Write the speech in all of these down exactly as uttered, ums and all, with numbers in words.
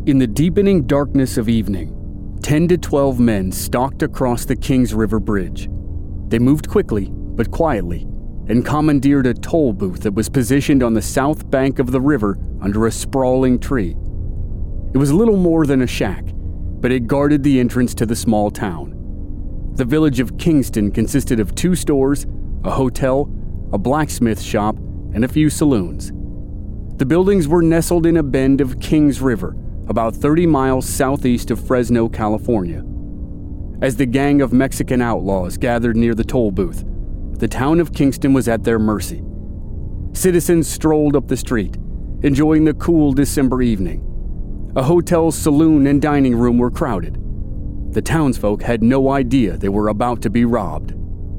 In the deepening darkness of evening, ten to twelve men stalked across the Kings River Bridge. They moved quickly, but quietly, and commandeered a toll booth that was positioned on the south bank of the river under a sprawling tree. It was little more than a shack, but it guarded the entrance to the small town. The village of Kingston consisted of two stores, a hotel, a blacksmith shop, and a few saloons. The buildings were nestled in a bend of Kings River, about thirty miles southeast of Fresno, California. As the gang of Mexican outlaws gathered near the toll booth, the town of Kingston was at their mercy. Citizens strolled up the street, enjoying the cool December evening. A hotel's saloon and dining room were crowded. The townsfolk had no idea they were about to be robbed.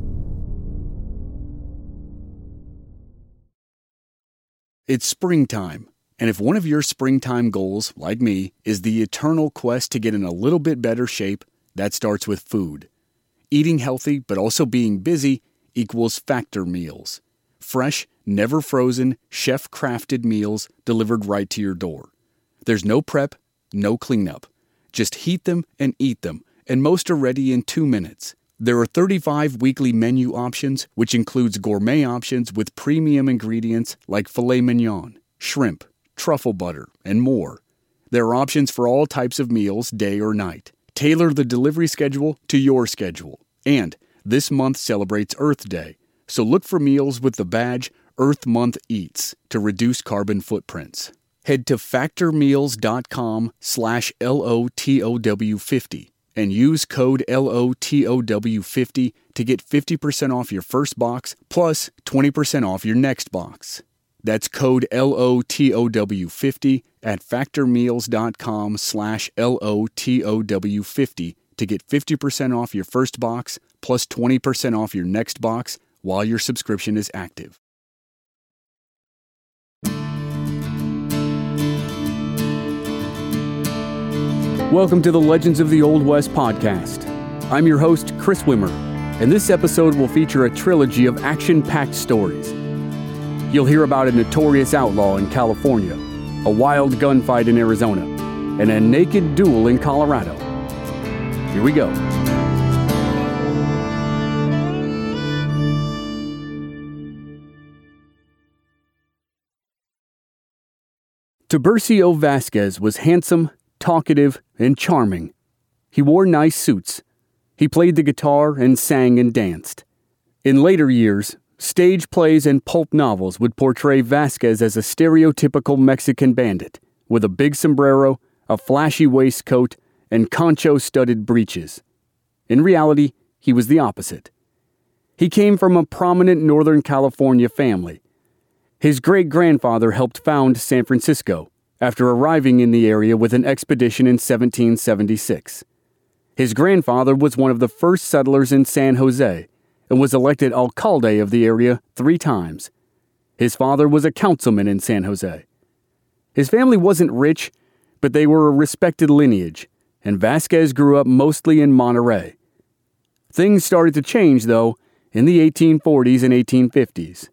It's springtime, and if one of your springtime goals, like me, is the eternal quest to get in a little bit better shape, that starts with food. Eating healthy but also being busy equals Factor meals. Fresh, never frozen, chef-crafted meals delivered right to your door. There's no prep, no cleanup. Just heat them and eat them, and most are ready in two minutes. There are thirty-five weekly menu options, which includes gourmet options with premium ingredients like filet mignon, shrimp, truffle butter, and more. There are options for all types of meals, day or night. Tailor the delivery schedule to your schedule. And this month celebrates Earth Day, so look for meals with the badge Earth Month Eats to reduce carbon footprints. Head to factormeals.com slash LOTOW50 and use code L O T O W fifty to get fifty percent off your first box plus twenty percent off your next box. That's code L O T O W fifty at factormeals.com slash L O T O W50 to get fifty percent off your first box plus twenty percent off your next box while your subscription is active. Welcome to the Legends of the Old West podcast. I'm your host, Chris Wimmer, and this episode will feature a trilogy of action-packed stories. You'll hear about a notorious outlaw in California, a wild gunfight in Arizona, and a naked duel in Colorado. Here we go. Tiburcio Vasquez was handsome, talkative, and charming. He wore nice suits. He played the guitar and sang and danced. In later years, stage plays and pulp novels would portray Vasquez as a stereotypical Mexican bandit, with a big sombrero, a flashy waistcoat, and concho-studded breeches. In reality, he was the opposite. He came from a prominent Northern California family. His great-grandfather helped found San Francisco, after arriving in the area with an expedition in seventeen seventy-six. His grandfather was one of the first settlers in San Jose and was elected alcalde of the area three times. His father was a councilman in San Jose. His family wasn't rich, but they were a respected lineage, and Vasquez grew up mostly in Monterey. Things started to change, though, in the eighteen forties and eighteen fifties.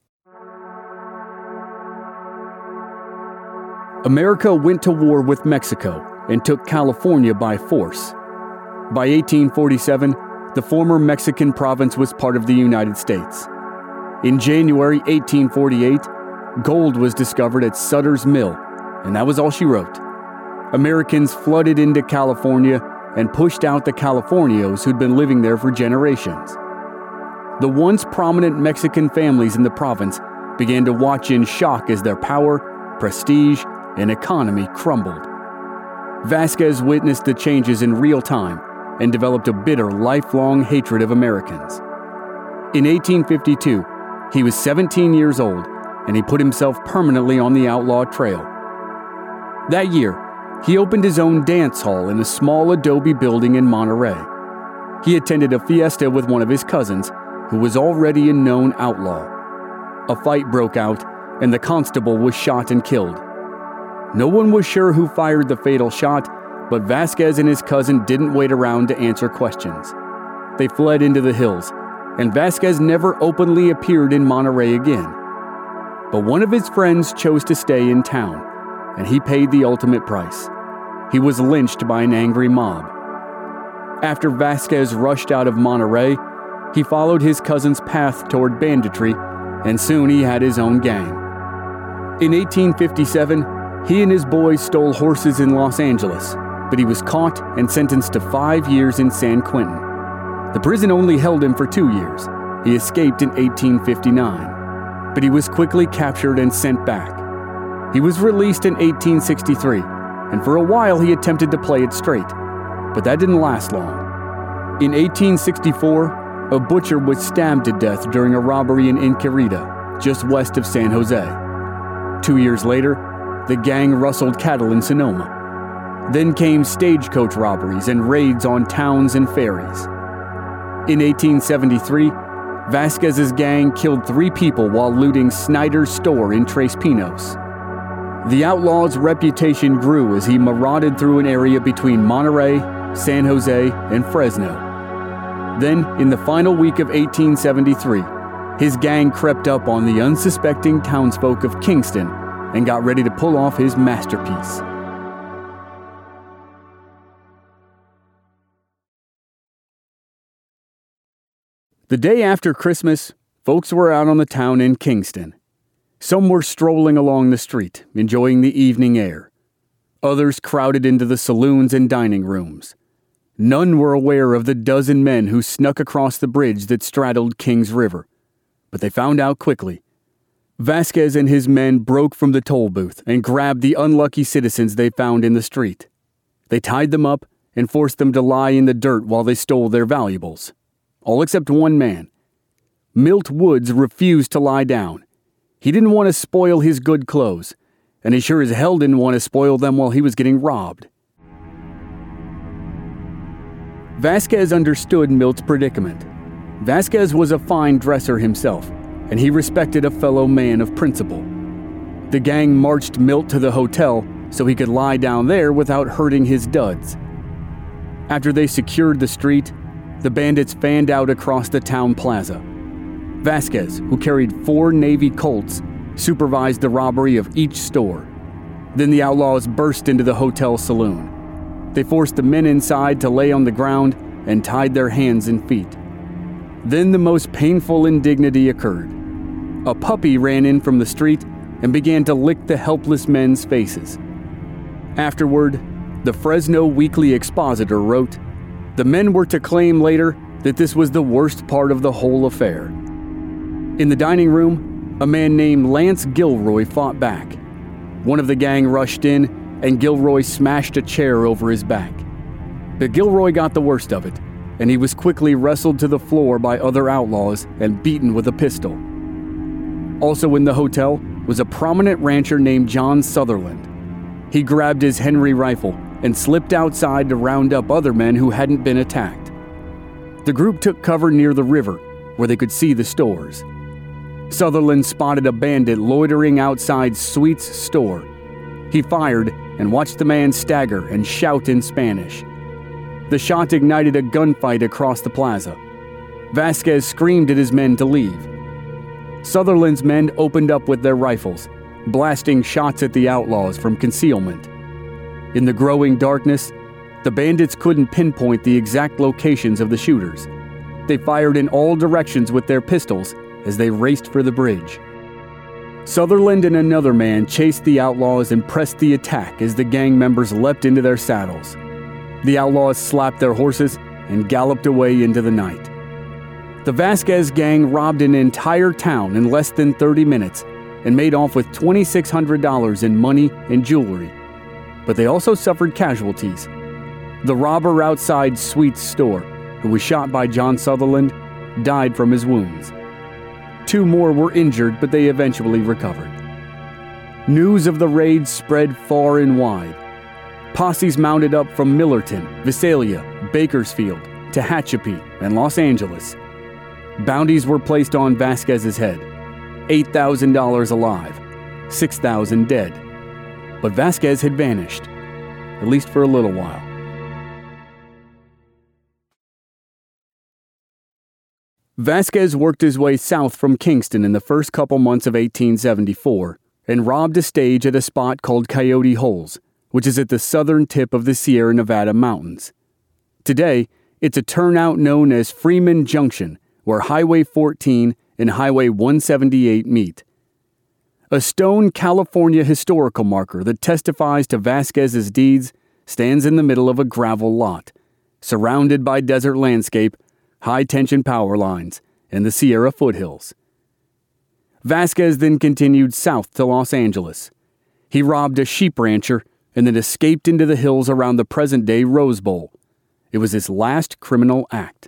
America went to war with Mexico and took California by force. By eighteen forty-seven, the former Mexican province was part of the United States. In January eighteen forty-eight, gold was discovered at Sutter's Mill, and that was all she wrote. Americans flooded into California and pushed out the Californios who'd been living there for generations. The once prominent Mexican families in the province began to watch in shock as their power, prestige, and economy crumbled. Vasquez witnessed the changes in real time and developed a bitter, lifelong hatred of Americans. In eighteen fifty-two, he was seventeen years old, and he put himself permanently on the outlaw trail. That year, he opened his own dance hall in a small adobe building in Monterey. He attended a fiesta with one of his cousins, who was already a known outlaw. A fight broke out, and the constable was shot and killed. No one was sure who fired the fatal shot, but Vasquez and his cousin didn't wait around to answer questions. They fled into the hills, and Vasquez never openly appeared in Monterey again. But one of his friends chose to stay in town, and he paid the ultimate price. he was lynched by an angry mob. After Vasquez rushed out of Monterrey, he followed his cousin's path toward banditry, and soon he had his own gang. In eighteen fifty-seven, he and his boys stole horses in Los Angeles, but he was caught and sentenced to five years in San Quentin. The prison only held him for two years. He escaped in eighteen fifty-nine, but he was quickly captured and sent back. He was released in eighteen sixty-three, and for a while he attempted to play it straight, but that didn't last long. In eighteen sixty-four, a butcher was stabbed to death during a robbery in Encarida, just west of San Jose. Two years later, the gang rustled cattle in Sonoma. Then came stagecoach robberies and raids on towns and ferries. In eighteen seventy-three, Vasquez's gang killed three people while looting Snyder's store in Tres Pinos. The outlaw's reputation grew as he marauded through an area between Monterey, San Jose, and Fresno. Then, in the final week of eighteen seventy-three, his gang crept up on the unsuspecting townsfolk of Kingston and got ready to pull off his masterpiece. The day after Christmas, folks were out on the town in Kingston. Some were strolling along the street, enjoying the evening air. Others crowded into the saloons and dining rooms. None were aware of the dozen men who snuck across the bridge that straddled Kings River. But they found out quickly. Vasquez and his men broke from the toll booth and grabbed the unlucky citizens they found in the street. They tied them up and forced them to lie in the dirt while they stole their valuables. All except one man. Milt Woods refused to lie down. He didn't want to spoil his good clothes, and he sure as hell didn't want to spoil them while he was getting robbed. Vasquez understood Milt's predicament. Vasquez was a fine dresser himself, and he respected a fellow man of principle. The gang marched Milt to the hotel so he could lie down there without hurting his duds. After they secured the street, the bandits fanned out across the town plaza. Vasquez, who carried four Navy Colts, supervised the robbery of each store. Then the outlaws burst into the hotel saloon. They forced the men inside to lay on the ground and tied their hands and feet. Then the most painful indignity occurred. A puppy ran in from the street and began to lick the helpless men's faces. Afterward, the Fresno Weekly Expositor wrote, "The men were to claim later that this was the worst part of the whole affair." In the dining room, a man named Lance Gilroy fought back. One of the gang rushed in, and Gilroy smashed a chair over his back. But Gilroy got the worst of it, and he was quickly wrestled to the floor by other outlaws and beaten with a pistol. Also in the hotel was a prominent rancher named John Sutherland. He grabbed his Henry rifle and slipped outside to round up other men who hadn't been attacked. The group took cover near the river, where they could see the stores. Sutherland spotted a bandit loitering outside Sweet's store. He fired and watched the man stagger and shout in Spanish. The shot ignited a gunfight across the plaza. Vasquez screamed at his men to leave. Sutherland's men opened up with their rifles, blasting shots at the outlaws from concealment. In the growing darkness, the bandits couldn't pinpoint the exact locations of the shooters. They fired in all directions with their pistols as they raced for the bridge. Sutherland and another man chased the outlaws and pressed the attack as the gang members leapt into their saddles. The outlaws slapped their horses and galloped away into the night. The Vasquez gang robbed an entire town in less than thirty minutes and made off with two thousand six hundred dollars in money and jewelry. But they also suffered casualties. The robber outside Sweet's store, who was shot by John Sutherland, died from his wounds. Two more were injured, but they eventually recovered. News of the raid spread far and wide. Posses mounted up from Millerton, Visalia, Bakersfield, Tehachapi, and Los Angeles. Bounties were placed on Vasquez's head. eight thousand dollars alive, six thousand dollars dead. But Vasquez had vanished, at least for a little while. Vasquez worked his way south from Kingston in the first couple months of eighteen seventy-four and robbed a stage at a spot called Coyote Holes, which is at the southern tip of the Sierra Nevada mountains. Today, it's a turnout known as Freeman Junction, where Highway fourteen and Highway one seventy-eight meet. A stone California historical marker that testifies to Vasquez's deeds stands in the middle of a gravel lot, surrounded by desert landscape, high-tension power lines, and the Sierra foothills. Vasquez then continued south to Los Angeles. He robbed a sheep rancher and then escaped into the hills around the present-day Rose Bowl. It was his last criminal act.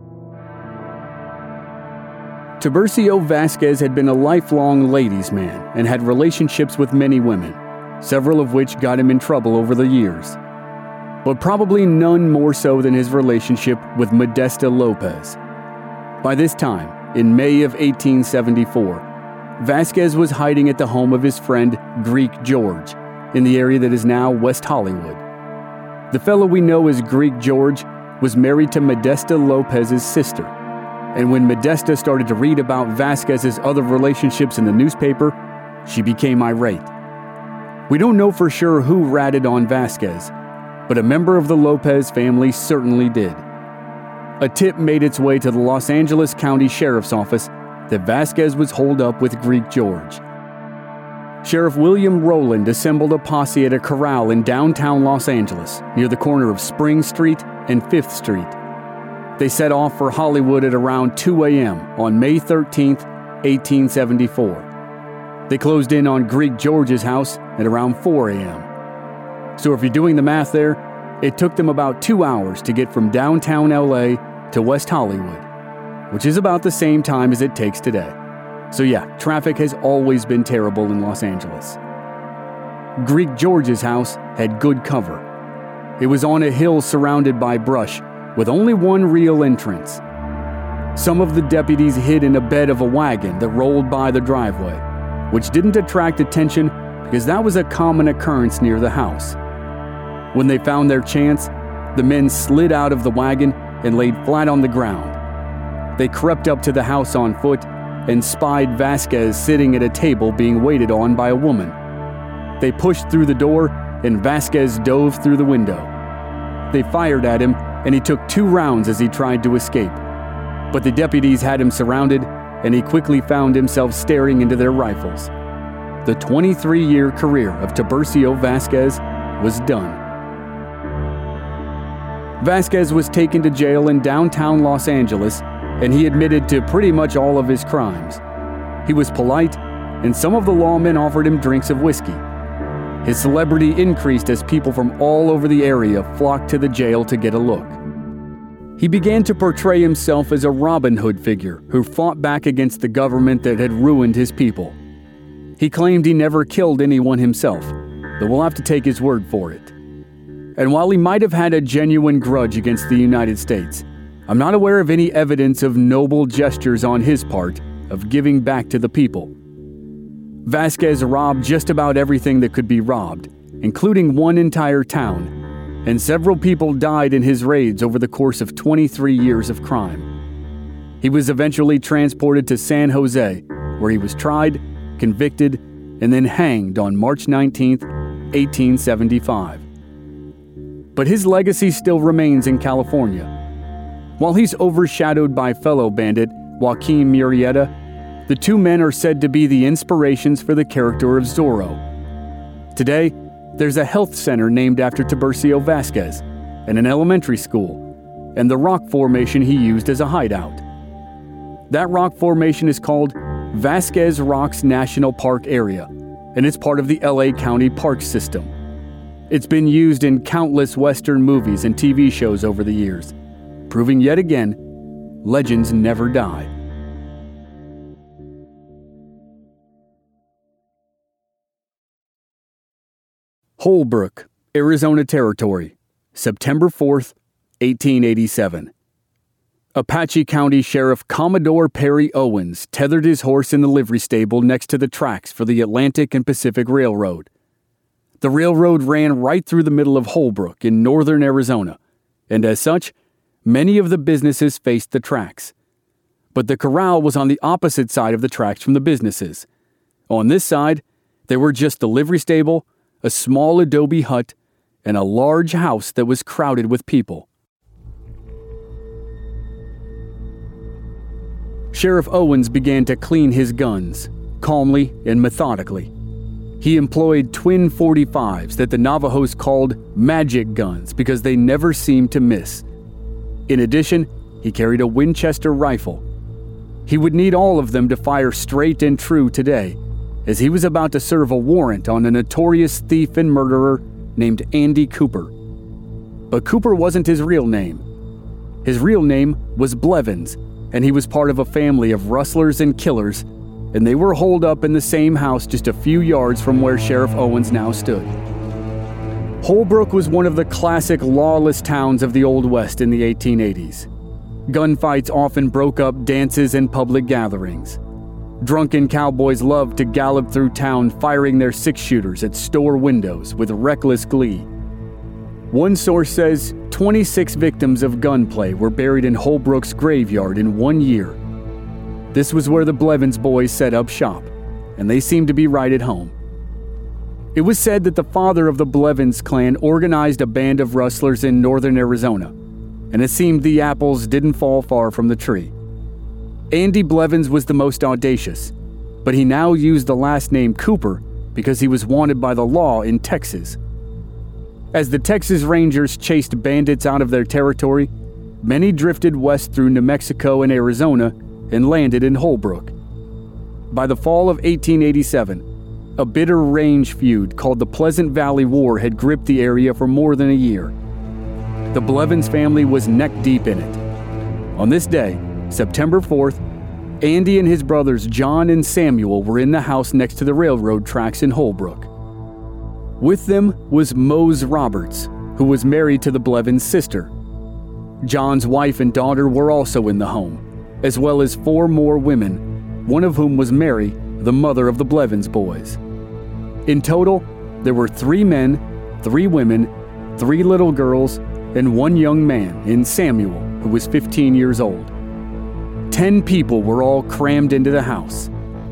Tiburcio Vasquez had been a lifelong ladies' man and had relationships with many women, several of which got him in trouble over the years. But probably none more so than his relationship with Modesta Lopez. By this time, in May of eighteen seventy-four, Vasquez was hiding at the home of his friend Greek George, in the area that is now West Hollywood. The fellow we know as Greek George was married to Modesta Lopez's sister, and when Modesta started to read about Vasquez's other relationships in the newspaper, she became irate. We don't know for sure who ratted on Vasquez, but a member of the Lopez family certainly did. A tip made its way to the Los Angeles County Sheriff's Office that Vasquez was holed up with Greek George. Sheriff William Rowland assembled a posse at a corral in downtown Los Angeles, near the corner of Spring Street and Fifth Street. They set off for Hollywood at around two a.m. on May thirteenth, eighteen seventy-four. They closed in on Greek George's house at around four a.m. So if you're doing the math there, it took them about two hours to get from downtown L A to West Hollywood, which is about the same time as it takes today. So yeah, traffic has always been terrible in Los Angeles. Greek George's house had good cover. It was on a hill surrounded by brush, with only one real entrance. Some of the deputies hid in a bed of a wagon that rolled by the driveway, which didn't attract attention because that was a common occurrence near the house. When they found their chance, the men slid out of the wagon and laid flat on the ground. They crept up to the house on foot and spied Vasquez sitting at a table being waited on by a woman. They pushed through the door, and Vasquez dove through the window. They fired at him, and he took two rounds as he tried to escape. But the deputies had him surrounded, and he quickly found himself staring into their rifles. The twenty-three-year career of Tiburcio Vasquez was done. Vasquez was taken to jail in downtown Los Angeles, and he admitted to pretty much all of his crimes. He was polite, and some of the lawmen offered him drinks of whiskey. His celebrity increased as people from all over the area flocked to the jail to get a look. He began to portray himself as a Robin Hood figure who fought back against the government that had ruined his people. He claimed he never killed anyone himself, though we'll have to take his word for it. And while he might have had a genuine grudge against the United States, I'm not aware of any evidence of noble gestures on his part of giving back to the people. Vasquez robbed just about everything that could be robbed, including one entire town, and several people died in his raids over the course of twenty-three years of crime. He was eventually transported to San Jose, where he was tried, convicted, and then hanged on March nineteenth, eighteen seventy-five. But his legacy still remains in California. While he's overshadowed by fellow bandit Joaquin Murrieta, the two men are said to be the inspirations for the character of Zorro. Today, there's a health center named after Tiburcio Vasquez, and an elementary school, and the rock formation he used as a hideout. That rock formation is called Vasquez Rocks National Park Area, and it's part of the L A County Park System. It's been used in countless Western movies and T V shows over the years, proving yet again, legends never die. Holbrook, Arizona Territory, September fourth, eighteen eighty-seven. Apache County Sheriff Commodore Perry Owens tethered his horse in the livery stable next to the tracks for the Atlantic and Pacific Railroad. The railroad ran right through the middle of Holbrook in northern Arizona, and as such, many of the businesses faced the tracks. But the corral was on the opposite side of the tracks from the businesses. On this side, there were just the livery stable, a small adobe hut, and a large house that was crowded with people. Sheriff Owens began to clean his guns, calmly and methodically. He employed twin forty-fives that the Navajos called magic guns because they never seemed to miss. In addition, he carried a Winchester rifle. He would need all of them to fire straight and true today, as he was about to serve a warrant on a notorious thief and murderer named Andy Cooper. But Cooper wasn't his real name. His real name was Blevins, and he was part of a family of rustlers and killers, and they were holed up in the same house just a few yards from where Sheriff Owens now stood. Holbrook was one of the classic lawless towns of the Old West in the eighteen eighties. Gunfights often broke up dances and public gatherings. Drunken cowboys loved to gallop through town firing their six-shooters at store windows with reckless glee. One source says twenty-six victims of gunplay were buried in Holbrook's graveyard in one year. This was where the Blevins boys set up shop, and they seemed to be right at home. It was said that the father of the Blevins clan organized a band of rustlers in northern Arizona, and it seemed the apples didn't fall far from the tree. Andy Blevins was the most audacious, but he now used the last name Cooper because he was wanted by the law in Texas. As the Texas Rangers chased bandits out of their territory, many drifted west through New Mexico and Arizona and landed in Holbrook. By the fall of eighteen eighty-seven, a bitter range feud called the Pleasant Valley War had gripped the area for more than a year. The Blevins family was neck-deep in it. On this day, September fourth, Andy and his brothers John and Samuel were in the house next to the railroad tracks in Holbrook. With them was Mose Roberts, who was married to the Blevins' sister. John's wife and daughter were also in the home, as well as four more women, one of whom was Mary, the mother of the Blevins boys. In total, there were three men, three women, three little girls, and one young man in Samuel, who was fifteen years old. Ten people were all crammed into the house.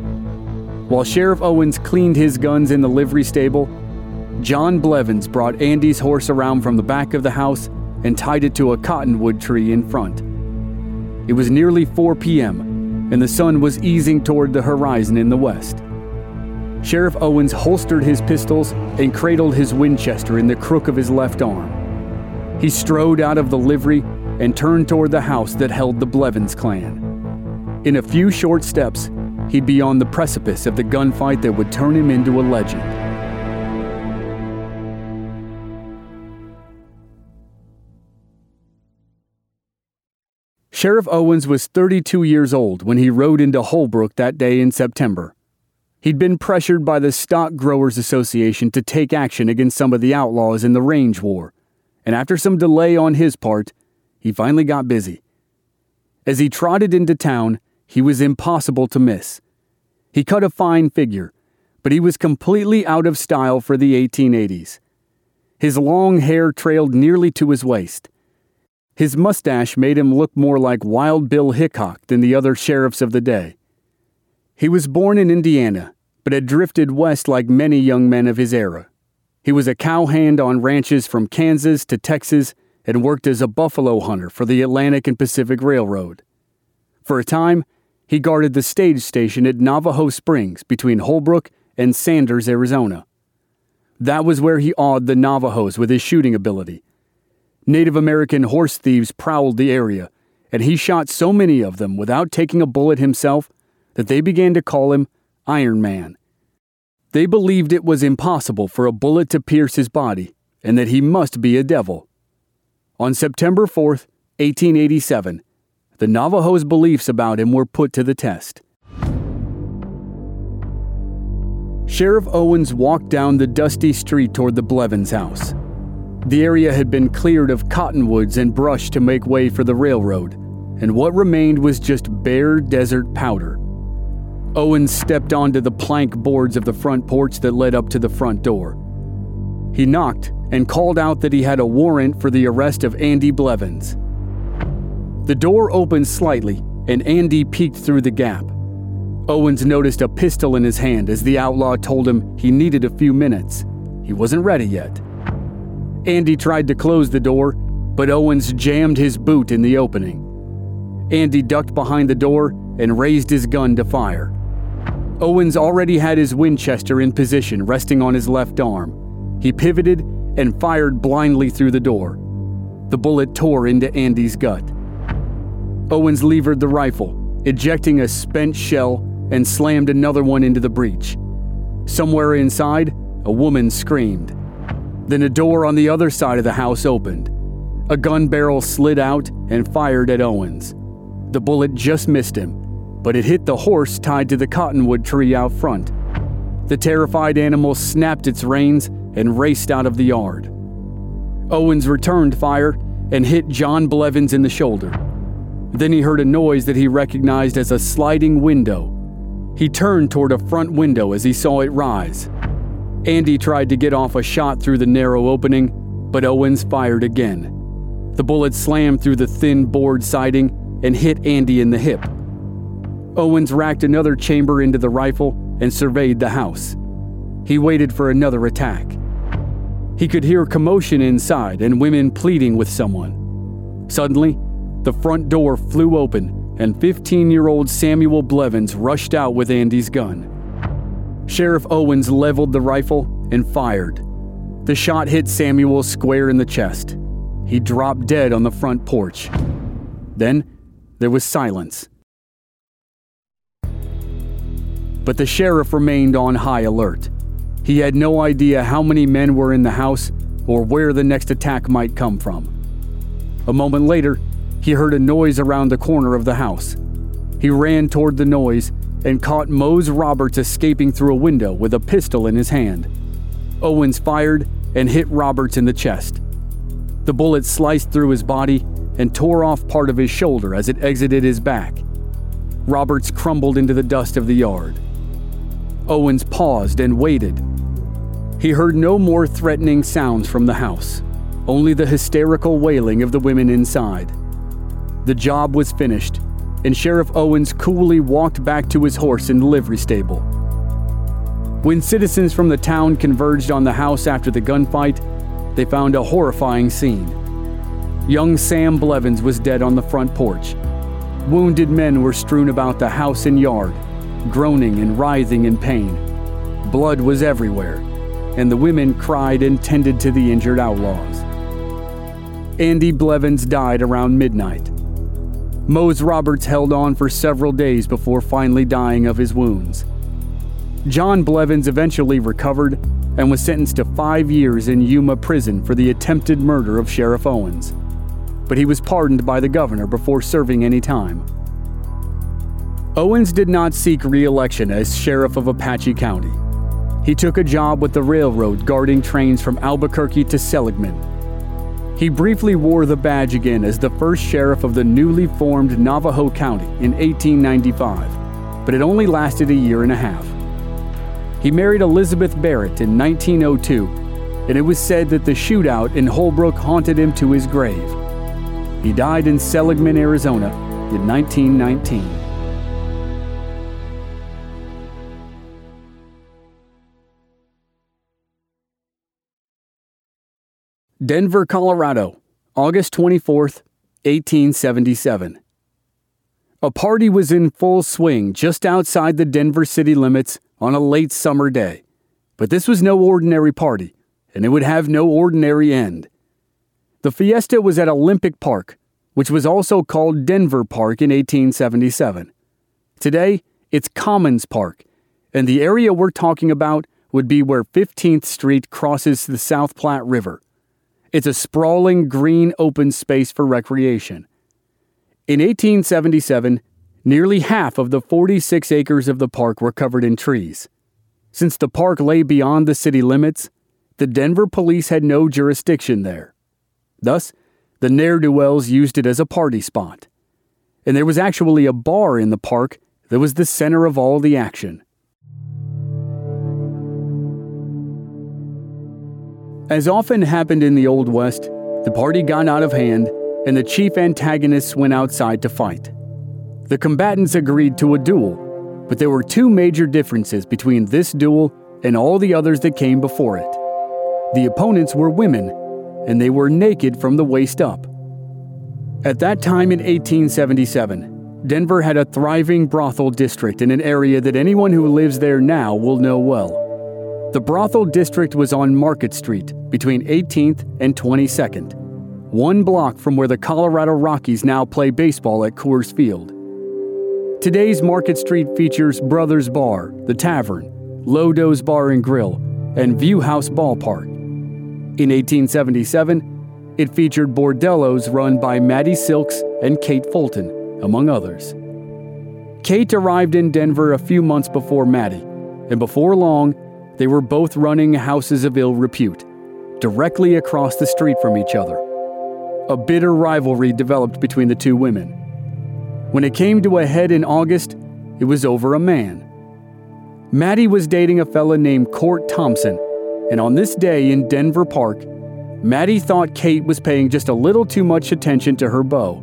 While Sheriff Owens cleaned his guns in the livery stable, John Blevins brought Andy's horse around from the back of the house and tied it to a cottonwood tree in front. It was nearly four p.m., and the sun was easing toward the horizon in the west. Sheriff Owens holstered his pistols and cradled his Winchester in the crook of his left arm. He strode out of the livery and turned toward the house that held the Blevins clan. In a few short steps, he'd be on the precipice of the gunfight that would turn him into a legend. Sheriff Owens was thirty-two years old when he rode into Holbrook that day in September. He'd been pressured by the Stock Growers Association to take action against some of the outlaws in the range war, and after some delay on his part, he finally got busy. As he trotted into town, he was impossible to miss. He cut a fine figure, but he was completely out of style for the eighteen eighties. His long hair trailed nearly to his waist. His mustache made him look more like Wild Bill Hickok than the other sheriffs of the day. He was born in Indiana, but had drifted west like many young men of his era. He was a cowhand on ranches from Kansas to Texas and worked as a buffalo hunter for the Atlantic and Pacific Railroad. For a time, he guarded the stage station at Navajo Springs between Holbrook and Sanders, Arizona. That was where he awed the Navajos with his shooting ability. Native American horse thieves prowled the area, and he shot so many of them without taking a bullet himself that they began to call him Iron Man. They believed it was impossible for a bullet to pierce his body, and that he must be a devil. On September fourth, eighteen eighty-seven, the Navajos' beliefs about him were put to the test. Sheriff Owens walked down the dusty street toward the Blevins' house. The area had been cleared of cottonwoods and brush to make way for the railroad, and what remained was just bare desert powder. Owens stepped onto the plank boards of the front porch that led up to the front door. He knocked and called out that he had a warrant for the arrest of Andy Blevins. The door opened slightly, and Andy peeked through the gap. Owens noticed a pistol in his hand as the outlaw told him he needed a few minutes. he wasn't ready yet. Andy tried to close the door, but Owens jammed his boot in the opening. Andy ducked behind the door and raised his gun to fire. Owens already had his Winchester in position, resting on his left arm. He pivoted and fired blindly through the door. The bullet tore into Andy's gut. Owens levered the rifle, ejecting a spent shell, and slammed another one into the breech. Somewhere inside, a woman screamed. Then a door on the other side of the house opened. A gun barrel slid out and fired at Owens. The bullet just missed him, but it hit the horse tied to the cottonwood tree out front. The terrified animal snapped its reins and raced out of the yard. Owens returned fire and hit John Blevins in the shoulder. Then he heard a noise that he recognized as a sliding window. He turned toward a front window as he saw it rise. Andy tried to get off a shot through the narrow opening, but Owens fired again. The bullet slammed through the thin board siding and hit Andy in the hip. Owens racked another chamber into the rifle and surveyed the house. He waited for another attack. He could hear commotion inside and women pleading with someone. Suddenly, the front door flew open and fifteen-year-old Samuel Blevins rushed out with Andy's gun. Sheriff Owens leveled the rifle and fired. The shot hit Samuel square in the chest. He dropped dead on the front porch. Then, there was silence. But the sheriff remained on high alert. He had no idea how many men were in the house or where the next attack might come from. A moment later, he heard a noise around the corner of the house. He ran toward the noise and caught Mose Roberts escaping through a window with a pistol in his hand. Owens fired and hit Roberts in the chest. The bullet sliced through his body and tore off part of his shoulder as it exited his back. Roberts crumbled into the dust of the yard. Owens paused and waited. He heard no more threatening sounds from the house, only the hysterical wailing of the women inside. The job was finished, and Sheriff Owens coolly walked back to his horse in the livery stable. When citizens from the town converged on the house after the gunfight, they found a horrifying scene. Young Sam Blevins was dead on the front porch. Wounded men were strewn about the house and yard, groaning and writhing in pain. Blood was everywhere, and the women cried and tended to the injured outlaws. Andy Blevins died around midnight. Mose Roberts held on for several days before finally dying of his wounds. John Blevins eventually recovered and was sentenced to five years in Yuma prison for the attempted murder of Sheriff Owens. But he was pardoned by the governor before serving any time. Owens did not seek re-election as sheriff of Apache County. He took a job with the railroad guarding trains from Albuquerque to Seligman. He briefly wore the badge again as the first sheriff of the newly formed Navajo County in eighteen ninety-five, but it only lasted a year and a half. He married Elizabeth Barrett in nineteen oh two, and it was said that the shootout in Holbrook haunted him to his grave. He died in Seligman, Arizona in nineteen nineteen. Denver, Colorado, August twenty-fourth, eighteen seventy-seven. A party was in full swing just outside the Denver city limits on a late summer day. But this was no ordinary party, and it would have no ordinary end. The fiesta was at Olympic Park, which was also called Denver Park in eighteen seventy-seven. Today, it's Commons Park, and the area we're talking about would be where fifteenth Street crosses the South Platte River. It's a sprawling green open space for recreation. In eighteen seventy-seven, nearly half of the forty-six acres of the park were covered in trees. Since the park lay beyond the city limits, the Denver police had no jurisdiction there. Thus, the ne'er-do-wells used it as a party spot. And there was actually a bar in the park that was the center of all the action. As often happened in the Old West, the party got out of hand and the chief antagonists went outside to fight. The combatants agreed to a duel, but there were two major differences between this duel and all the others that came before it. The opponents were women, and they were naked from the waist up. At that time in eighteen seventy-seven, Denver had a thriving brothel district in an area that anyone who lives there now will know well. The brothel district was on Market Street between eighteenth and twenty-second, one block from where the Colorado Rockies now play baseball at Coors Field. Today's Market Street features Brothers Bar, The Tavern, Lodo's Bar and Grill, and View House Ballpark. In eighteen seventy-seven, it featured bordellos run by Maddie Silks and Kate Fulton, among others. Kate arrived in Denver a few months before Maddie, and before long, they were both running houses of ill repute, directly across the street from each other. A bitter rivalry developed between the two women. When it came to a head in August, it was over a man. Maddie was dating a fella named Court Thompson, and on this day in Denver Park, Maddie thought Kate was paying just a little too much attention to her beau.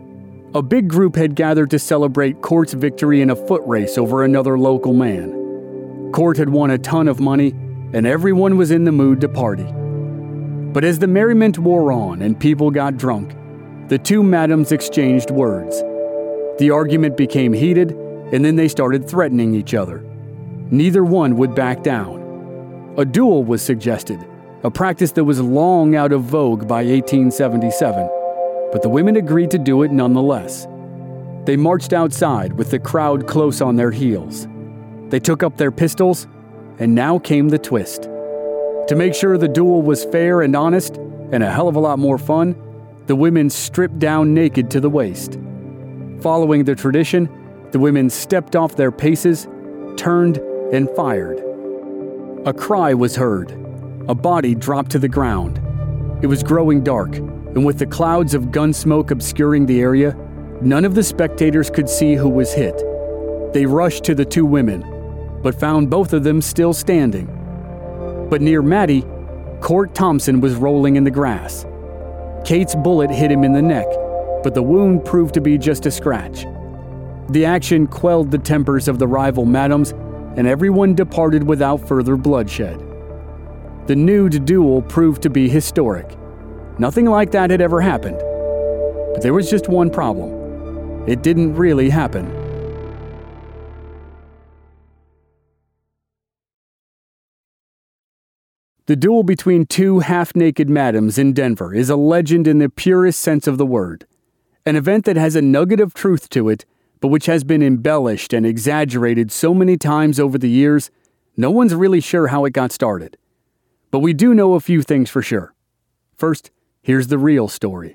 A big group had gathered to celebrate Court's victory in a foot race over another local man. Court had won a ton of money, and everyone was in the mood to party. But as the merriment wore on and people got drunk, the two madams exchanged words. The argument became heated, and then they started threatening each other. Neither one would back down. A duel was suggested, a practice that was long out of vogue by eighteen seventy-seven, but the women agreed to do it nonetheless. They marched outside with the crowd close on their heels. They took up their pistols, and now came the twist. To make sure the duel was fair and honest, and a hell of a lot more fun, the women stripped down naked to the waist. Following the tradition, the women stepped off their paces, turned, and fired. A cry was heard. A body dropped to the ground. It was growing dark, and with the clouds of gun smoke obscuring the area, none of the spectators could see who was hit. They rushed to the two women, but found both of them still standing. But near Maddie, Court Thompson was rolling in the grass. Kate's bullet hit him in the neck, but the wound proved to be just a scratch. The action quelled the tempers of the rival madams, and everyone departed without further bloodshed. The nude duel proved to be historic. Nothing like that had ever happened. But there was just one problem. It didn't really happen. The duel between two half-naked madams in Denver is a legend in the purest sense of the word. An event that has a nugget of truth to it, but which has been embellished and exaggerated so many times over the years, no one's really sure how it got started. But we do know a few things for sure. First, here's the real story.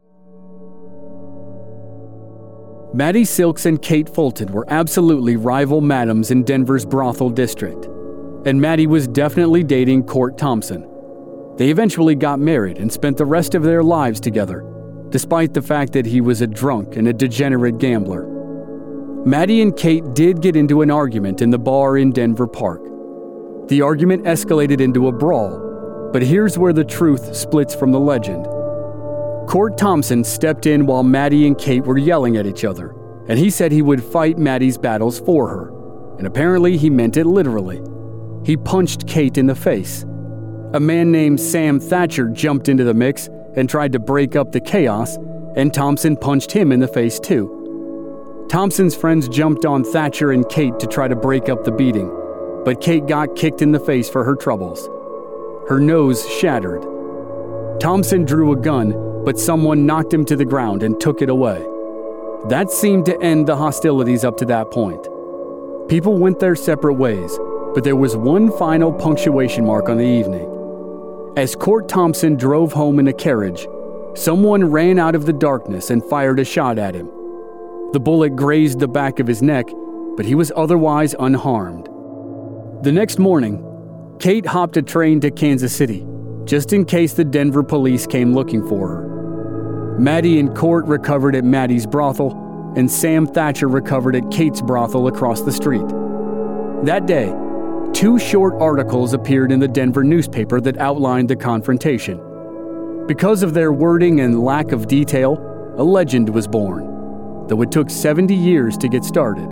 Maddie Silks and Kate Fulton were absolutely rival madams in Denver's brothel district, and Maddie was definitely dating Court Thompson. They eventually got married and spent the rest of their lives together, despite the fact that he was a drunk and a degenerate gambler. Maddie and Kate did get into an argument in the bar in Denver Park. The argument escalated into a brawl, but here's where the truth splits from the legend. Court Thompson stepped in while Maddie and Kate were yelling at each other, and he said he would fight Maddie's battles for her, and apparently he meant it literally. He punched Kate in the face. A man named Sam Thatcher jumped into the mix and tried to break up the chaos, and Thompson punched him in the face too. Thompson's friends jumped on Thatcher and Kate to try to break up the beating, but Kate got kicked in the face for her troubles. Her nose shattered. Thompson drew a gun, but someone knocked him to the ground and took it away. That seemed to end the hostilities up to that point. People went their separate ways, but there was one final punctuation mark on the evening. As Court Thompson drove home in a carriage, someone ran out of the darkness and fired a shot at him. The bullet grazed the back of his neck, but he was otherwise unharmed. The next morning, Kate hopped a train to Kansas City, just in case the Denver police came looking for her. Maddie and Court recovered at Maddie's brothel, and Sam Thatcher recovered at Kate's brothel across the street. That day, two short articles appeared in the Denver newspaper that outlined the confrontation. Because of their wording and lack of detail, a legend was born, though it took seventy years to get started.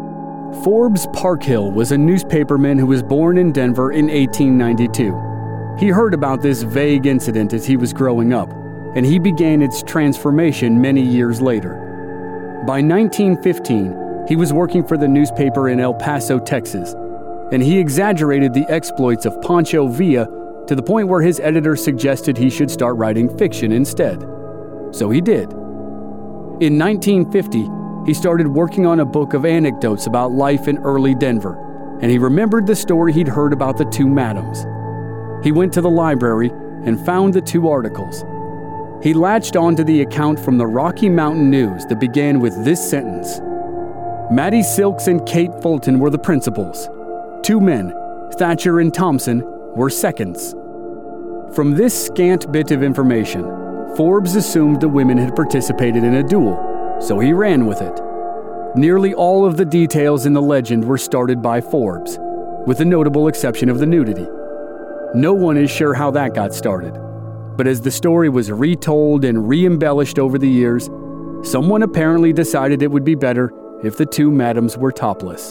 Forbes Parkhill was a newspaperman who was born in Denver in eighteen ninety-two. He heard about this vague incident as he was growing up, and he began its transformation many years later. By nineteen fifteen, he was working for the newspaper in El Paso, Texas, and he exaggerated the exploits of Pancho Villa to the point where his editor suggested he should start writing fiction instead. So he did. In nineteen fifty, he started working on a book of anecdotes about life in early Denver, and he remembered the story he'd heard about the two madams. He went to the library and found the two articles. He latched onto the account from the Rocky Mountain News that began with this sentence: Mattie Silks and Kate Fulton were the principals. Two men, Thatcher and Thompson, were seconds. From this scant bit of information, Forbes assumed the women had participated in a duel, so he ran with it. Nearly all of the details in the legend were started by Forbes, with the notable exception of the nudity. No one is sure how that got started, but as the story was retold and re-embellished over the years, someone apparently decided it would be better if the two madams were topless.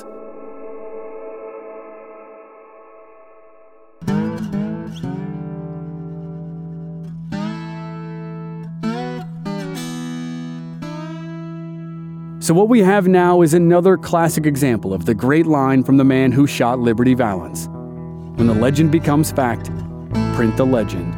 So what we have now is another classic example of the great line from the man who shot Liberty Valance. When the legend becomes fact, print the legend.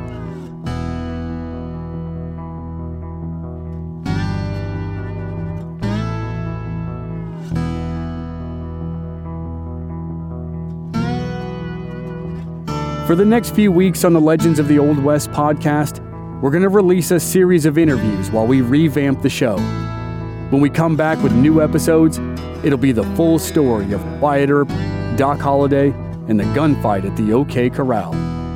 For the next few weeks on the Legends of the Old West podcast, we're going to release a series of interviews while we revamp the show. When we come back with new episodes, it'll be the full story of Wyatt Earp, Doc Holliday, and the gunfight at the OK Corral.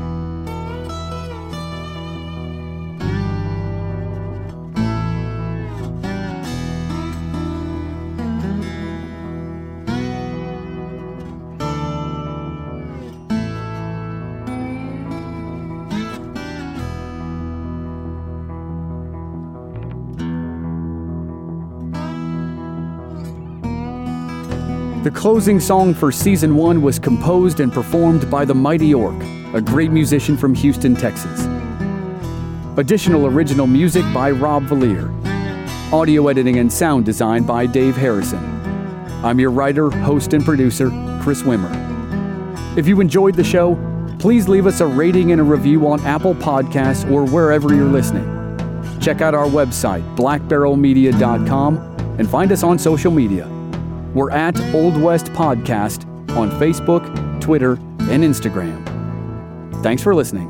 The closing song for Season one was composed and performed by the Mighty Orc, a great musician from Houston, Texas. Additional original music by Rob Valier. Audio editing and sound design by Dave Harrison. I'm your writer, host, and producer, Chris Wimmer. If you enjoyed the show, please leave us a rating and a review on Apple Podcasts or wherever you're listening. Check out our website, black barrel media dot com, and find us on social media. We're at Old West Podcast on Facebook, Twitter, and Instagram. Thanks for listening.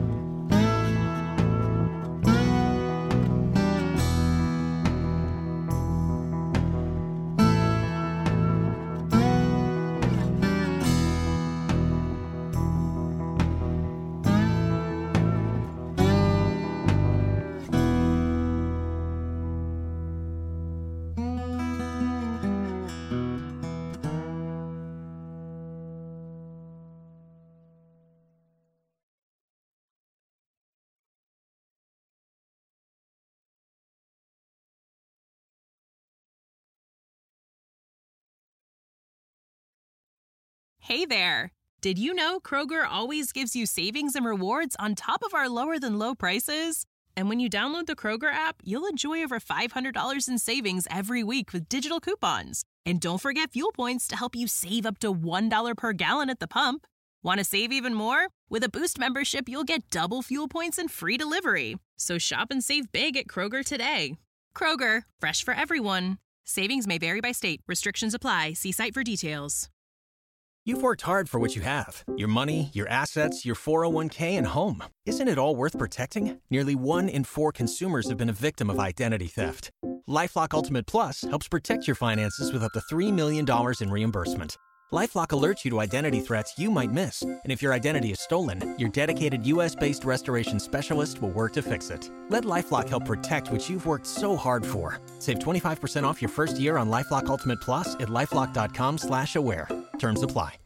Hey there! Did you know Kroger always gives you savings and rewards on top of our lower-than-low prices? And when you download the Kroger app, you'll enjoy over five hundred dollars in savings every week with digital coupons. And don't forget fuel points to help you save up to one dollar per gallon at the pump. Want to save even more? With a Boost membership, you'll get double fuel points and free delivery. So shop and save big at Kroger today. Kroger, fresh for everyone. Savings may vary by state. Restrictions apply. See site for details. You've worked hard for what you have. Your money, your assets, your four oh one k, and home. Isn't it all worth protecting? Nearly one in four consumers have been a victim of identity theft. LifeLock Ultimate Plus helps protect your finances with up to three million dollars in reimbursement. LifeLock alerts you to identity threats you might miss. And if your identity is stolen, your dedicated U S based restoration specialist will work to fix it. Let LifeLock help protect what you've worked so hard for. Save twenty-five percent off your first year on LifeLock Ultimate Plus at LifeLock.com slash aware. Terms apply.